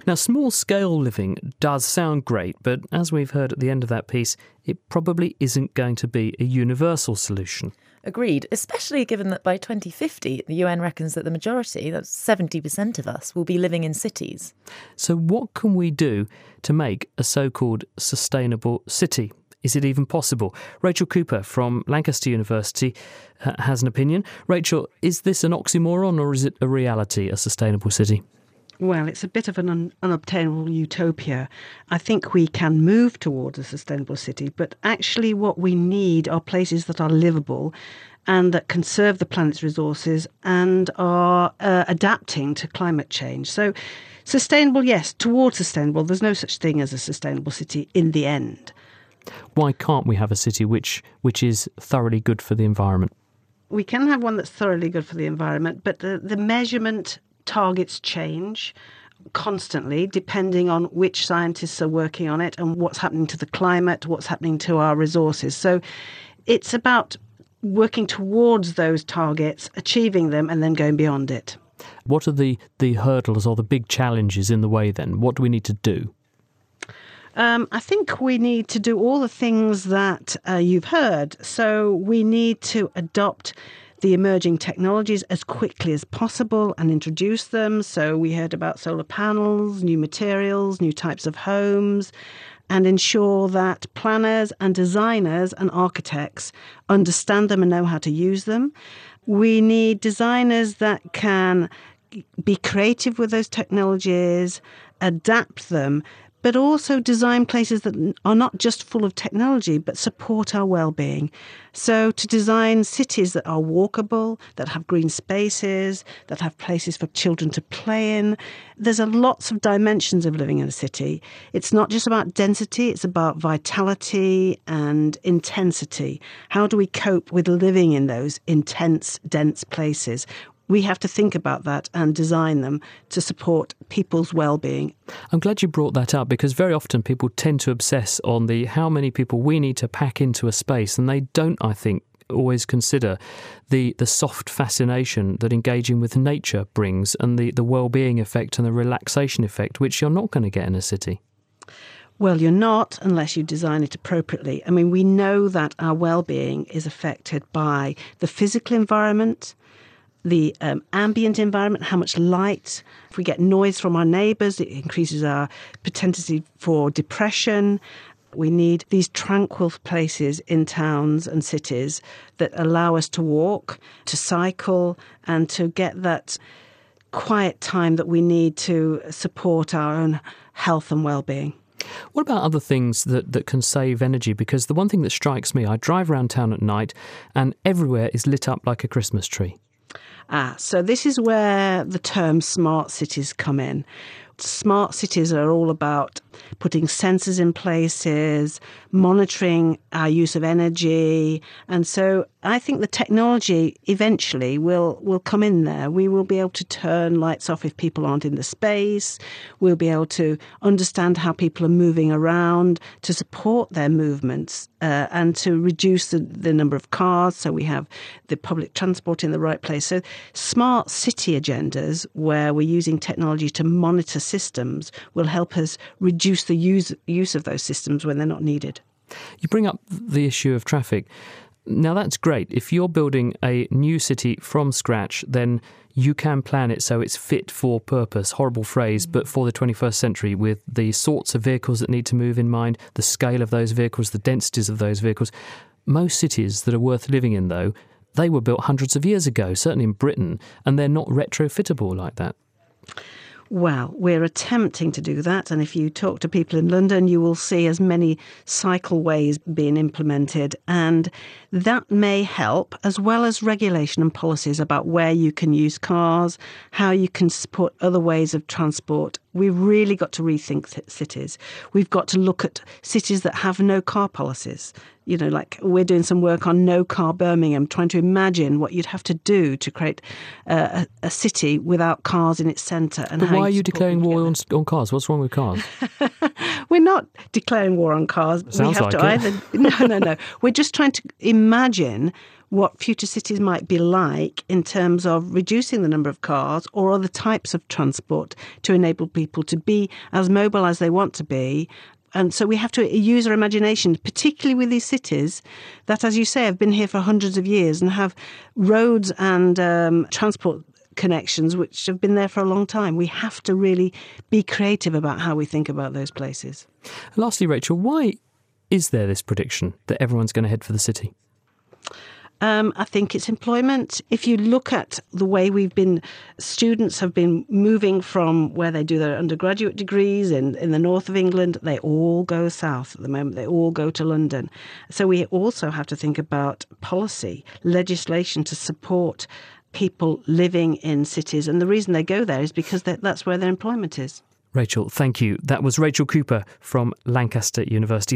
Now, small-scale living does sound great, but as we've heard at the end of that piece, it probably isn't going to be a universal solution. Agreed, especially given that by 2050, the UN reckons that the majority, that's 70% of us, will be living in cities. So what can we do to make a so-called sustainable city? Is it even possible? Rachel Cooper from Lancaster University has an opinion. Rachel, is this an oxymoron or is it a reality, a sustainable city? Well, it's a bit of an unobtainable utopia. I think we can move towards a sustainable city, but actually what we need are places that are livable and that conserve the planet's resources and are adapting to climate change. So sustainable, yes, towards sustainable. There's no such thing as a sustainable city in the end. Why can't we have a city which is thoroughly good for the environment? We can have one that's thoroughly good for the environment, but the measurement targets change constantly depending on which scientists are working on it and what's happening to the climate, what's happening to our resources. So it's about working towards those targets, achieving them and then going beyond it. What are the hurdles or the big challenges in the way then? What do we need to do? I think we need to do all the things that you've heard. So we need to adopt the emerging technologies as quickly as possible and introduce them. So we heard about solar panels, new materials, new types of homes, and ensure that planners and designers and architects understand them and know how to use them. We need designers that can be creative with those technologies, adapt them, but also design places that are not just full of technology, but support our well-being. So to design cities that are walkable, that have green spaces, that have places for children to play in. There's lots of dimensions of living in a city. It's not just about density, it's about vitality and intensity. How do we cope with living in those intense, dense places? We have to think about that and design them to support people's well-being. I'm glad you brought that up because very often people tend to obsess on the how many people we need to pack into a space, and they don't, I think, always consider the soft fascination that engaging with nature brings and the well-being effect and the relaxation effect, which you're not going to get in a city. Well, you're not unless you design it appropriately. I mean, we know that our well-being is affected by the physical environment, the ambient environment, how much light. If we get noise from our neighbours, it increases our potential for depression. We need these tranquil places in towns and cities that allow us to walk, to cycle, and to get that quiet time that we need to support our own health and well-being. What about other things that can save energy? Because the one thing that strikes me, I drive around town at night and everywhere is lit up like a Christmas tree. So this is where the term smart cities come in. Smart cities are all about putting sensors in places, monitoring our use of energy. And so I think the technology eventually will come in there. We will be able to turn lights off if people aren't in the space. We'll be able to understand how people are moving around to support their movements and to reduce the number of cars so we have the public transport in the right place. So smart city agendas where we're using technology to monitor systems will help us reduce the use of those systems when they're not needed. You bring up the issue of traffic. Now, that's great. If you're building a new city from scratch, then you can plan it so it's fit for purpose. Horrible phrase, but for the 21st century, with the sorts of vehicles that need to move in mind, the scale of those vehicles, the densities of those vehicles. Most cities that are worth living in, though, they were built hundreds of years ago, certainly in Britain, and they're not retrofittable like that. Well, we're attempting to do that. And if you talk to people in London, you will see as many cycleways being implemented. And that may help, as well as regulation and policies about where you can use cars, how you can support other ways of transport. We've really got to rethink cities. We've got to look at cities that have no car policies. You know, like we're doing some work on No Car Birmingham, trying to imagine what you'd have to do to create a city without cars in its centre. And but why are you declaring war on cars? What's wrong with cars? We're not declaring war on cars. Sounds we have like to it. either. No. We're just trying to imagine what future cities might be like in terms of reducing the number of cars or other types of transport to enable people to be as mobile as they want to be. And so we have to use our imagination, particularly with these cities that, as you say, have been here for hundreds of years and have roads and transport connections which have been there for a long time. We have to really be creative about how we think about those places. Lastly, Rachel, why is there this prediction that everyone's going to head for the city? I think it's employment. If you look at the way students have been moving from where they do their undergraduate degrees in the north of England, they all go south at the moment. They all go to London. So we also have to think about policy, legislation to support people living in cities. And the reason they go there is because that's where their employment is. Rachel, thank you. That was Rachel Cooper from Lancaster University.